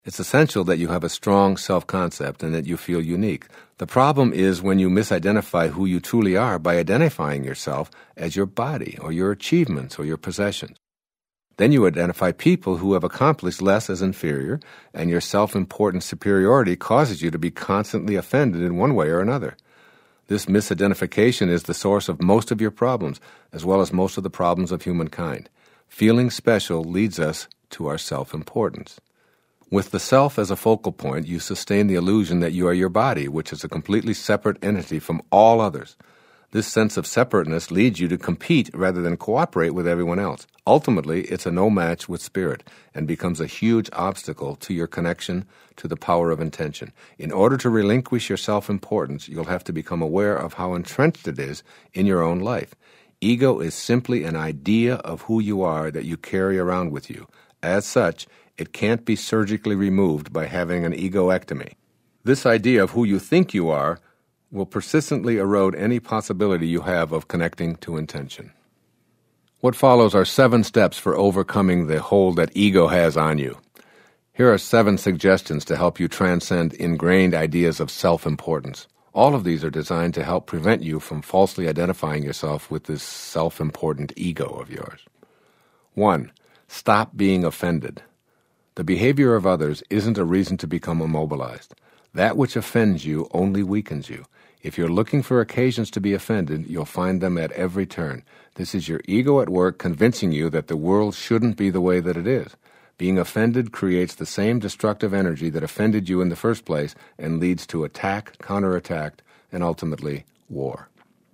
It's essential that you have a strong self-concept and that you feel unique. The problem is when you misidentify who you truly are by identifying yourself as your body or your achievements or your possessions. Then you identify people who have accomplished less as inferior, and your self-important superiority causes you to be constantly offended in one way or another. This misidentification is the source of most of your problems, as well as most of the problems of humankind. Feeling special leads us to our self-importance. With the self as a focal point, you sustain the illusion that you are your body, which is a completely separate entity from all others. This sense of separateness leads you to compete rather than cooperate with everyone else. Ultimately, it's a no match with spirit and becomes a huge obstacle to your connection to the power of intention. In order to relinquish your self-importance, you'll have to become aware of how entrenched it is in your own life. Ego is simply an idea of who you are that you carry around with you. As such, it can't be surgically removed by having an egoectomy. This idea of who you think you are will persistently erode any possibility you have of connecting to intention. What follows are 7 steps for overcoming the hold that ego has on you. Here are 7 suggestions to help you transcend ingrained ideas of self-importance. All of these are designed to help prevent you from falsely identifying yourself with this self-important ego of yours. 1. Stop being offended. The behavior of others isn't a reason to become immobilized. That which offends you only weakens you. If you're looking for occasions to be offended, you'll find them at every turn. This is your ego at work convincing you that the world shouldn't be the way that it is. Being offended creates the same destructive energy that offended you in the first place and leads to attack, counterattack, and ultimately war.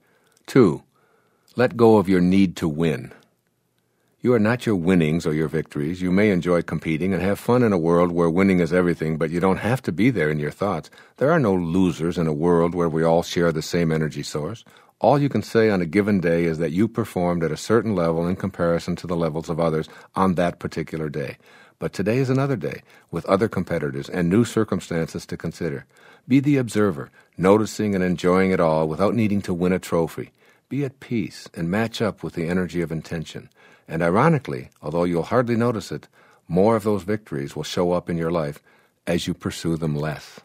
2. Let go of your need to win. You are not your winnings or your victories. You may enjoy competing and have fun in a world where winning is everything, but you don't have to be there in your thoughts. There are no losers in a world where we all share the same energy source. All you can say on a given day is that you performed at a certain level in comparison to the levels of others on that particular day. But today is another day, with other competitors and new circumstances to consider. Be the observer, noticing and enjoying it all without needing to win a trophy. Be at peace and match up with the energy of intention. And ironically, although you'll hardly notice it, more of those victories will show up in your life as you pursue them less.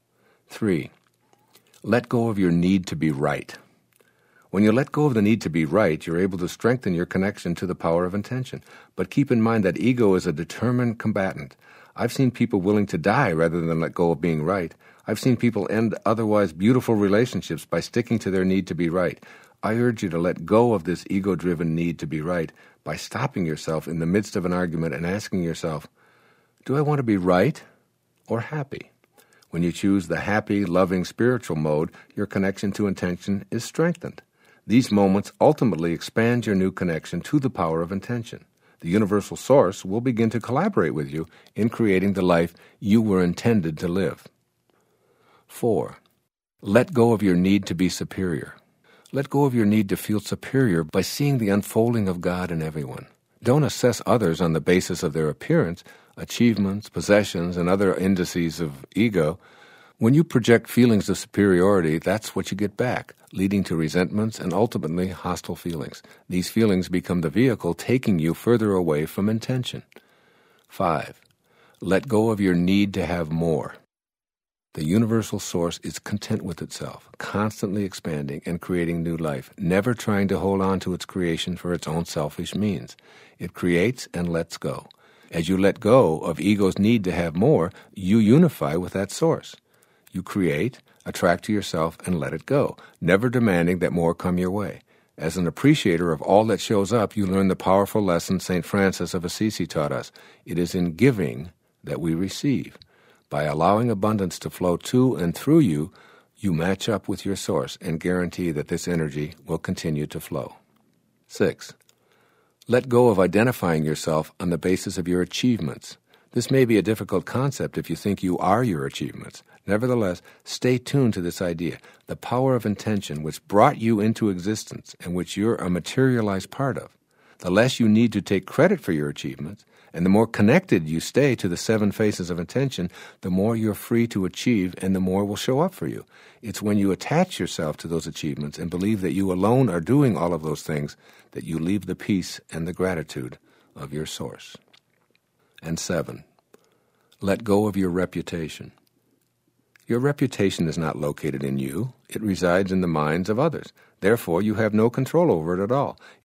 3. Let go of your need to be right. When you let go of the need to be right, you're able to strengthen your connection to the power of intention. But keep in mind that ego is a determined combatant. I've seen people willing to die rather than let go of being right. I've seen people end otherwise beautiful relationships by sticking to their need to be right. I urge you to let go of this ego-driven need to be right by stopping yourself in the midst of an argument and asking yourself, do I want to be right or happy? When you choose the happy, loving, spiritual mode, your connection to intention is strengthened. These moments ultimately expand your new connection to the power of intention. The universal source will begin to collaborate with you in creating the life you were intended to live. 4. Let go of your need to be superior. Let go of your need to feel superior by seeing the unfolding of God in everyone. Don't assess others on the basis of their appearance, achievements, possessions, and other indices of ego. When you project feelings of superiority, that's what you get back, leading to resentments and ultimately hostile feelings. These feelings become the vehicle taking you further away from intention. 5. Let go of your need to have more. The universal source is content with itself, constantly expanding and creating new life, never trying to hold on to its creation for its own selfish means. It creates and lets go. As you let go of ego's need to have more, you unify with that source. You create, attract to yourself, and let it go, never demanding that more come your way. As an appreciator of all that shows up, you learn the powerful lesson St. Francis of Assisi taught us. It is in giving that we receive. By allowing abundance to flow to and through you, you match up with your source and guarantee that this energy will continue to flow. 6. Let go of identifying yourself on the basis of your achievements. This may be a difficult concept if you think you are your achievements. Nevertheless, stay tuned to this idea. The power of intention which brought you into existence and which you're a materialized part of. The less you need to take credit for your achievements, and the more connected you stay to the 7 phases of intention, the more you're free to achieve and the more will show up for you. It's when you attach yourself to those achievements and believe that you alone are doing all of those things that you leave the peace and the gratitude of your source. And 7. Let go of your reputation. Your reputation is not located in you. It resides in the minds of others. Therefore, you have no control over it at all.